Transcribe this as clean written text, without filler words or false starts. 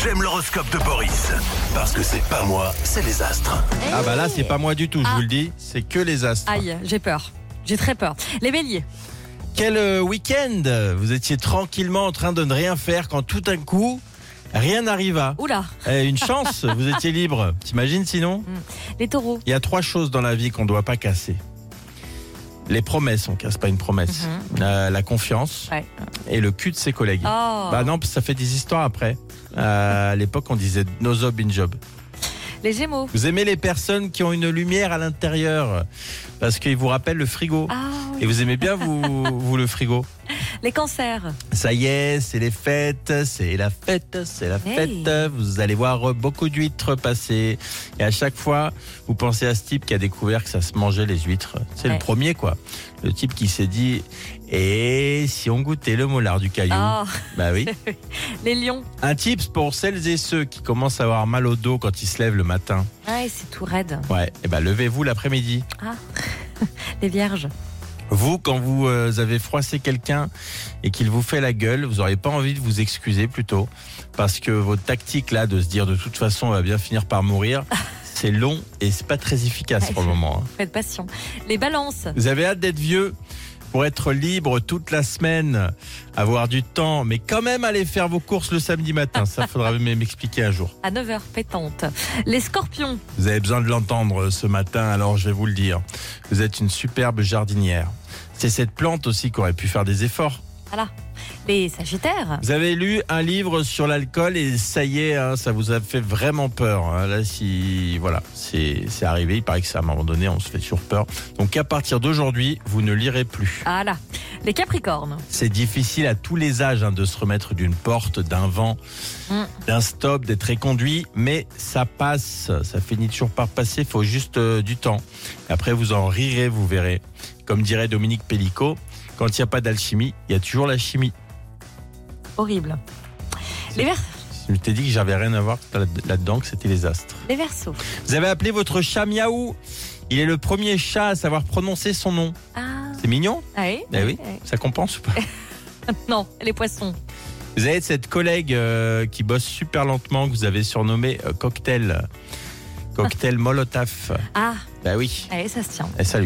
j'aime l'horoscope de Boris. Parce que c'est pas moi, c'est les astres. Ah bah là, c'est pas moi du tout, je vous le dis. C'est que les astres. Aïe, j'ai peur. J'ai très peur. Les béliers. Quel week-end! Vous étiez tranquillement en train de ne rien faire quand tout d'un coup, rien n'arriva. Oula. Une chance, vous étiez libre. T'imagines sinon? Les taureaux. Il y a 3 choses dans la vie qu'on ne doit pas casser. Les promesses, on casse pas une promesse. La confiance Ouais. et le cul de ses collègues. Oh. Bah non, parce que ça fait des histoires après. À l'époque, on disait no job in job. Les gémeaux. Vous aimez les personnes qui ont une lumière à l'intérieur parce qu'ils vous rappellent le frigo. Ah oui. Et vous aimez bien vous le frigo. Les cancers. Ça y est, c'est les fêtes, c'est la fête, c'est la Hey. fête. Vous allez voir beaucoup d'huîtres passer. Et à chaque fois, vous pensez à ce type qui a découvert que ça se mangeait les huîtres. C'est Ouais. le premier, quoi. Le type qui s'est dit, et si on goûtait le molar du caillou? Oh. Bah oui. Les lions. Un tips pour celles et ceux qui commencent à avoir mal au dos quand ils se lèvent le matin. Ouais, c'est tout raide. Ouais, et ben levez-vous l'après-midi. Ah. Les vierges. Vous, quand vous avez froissé quelqu'un et qu'il vous fait la gueule, vous n'aurez pas envie de vous excuser plutôt, parce que votre tactique là de se dire de toute façon on va bien finir par mourir, c'est long et c'est pas très efficace pour le moment. Faites passion. Les balances. Vous avez hâte d'être vieux pour être libre toute la semaine, avoir du temps, mais quand même aller faire vos courses le samedi matin. Ça, faudra m'expliquer un jour. À 9h, pétante. Les scorpions. Vous avez besoin de l'entendre ce matin, alors je vais vous le dire. Vous êtes une superbe jardinière. C'est cette plante aussi qui aurait pu faire des efforts. Voilà. Les sagittaires. Vous avez lu un livre sur l'alcool et ça y est, hein, ça vous a fait vraiment peur. Hein. Là, voilà, c'est arrivé. Il paraît que ça, à un moment donné, on se fait toujours peur. Donc, à partir d'aujourd'hui, vous ne lirez plus. Ah là. Les capricornes. C'est difficile à tous les âges de se remettre d'une porte, d'un vent, d'un stop, d'être éconduit, mais ça passe. Ça finit toujours par passer. Il faut juste du temps. Après, vous en rirez, vous verrez. Comme dirait Dominique Pellicot, quand il n'y a pas d'alchimie, il y a toujours la chimie. Horrible. Les vers. Je t'ai dit que j'avais rien à voir là-dedans, que c'était les astres. Les verseaux. Vous avez appelé votre chat Miaou. Il est le premier chat à savoir prononcer son nom. Ah. C'est mignon? Ah oui. Eh oui, ça compense ou pas? Non, les poissons. Vous avez cette collègue qui bosse super lentement, que vous avez surnommé Cocktail Molotov. Ah. Bah oui. Allez, ça se tient. Et salut.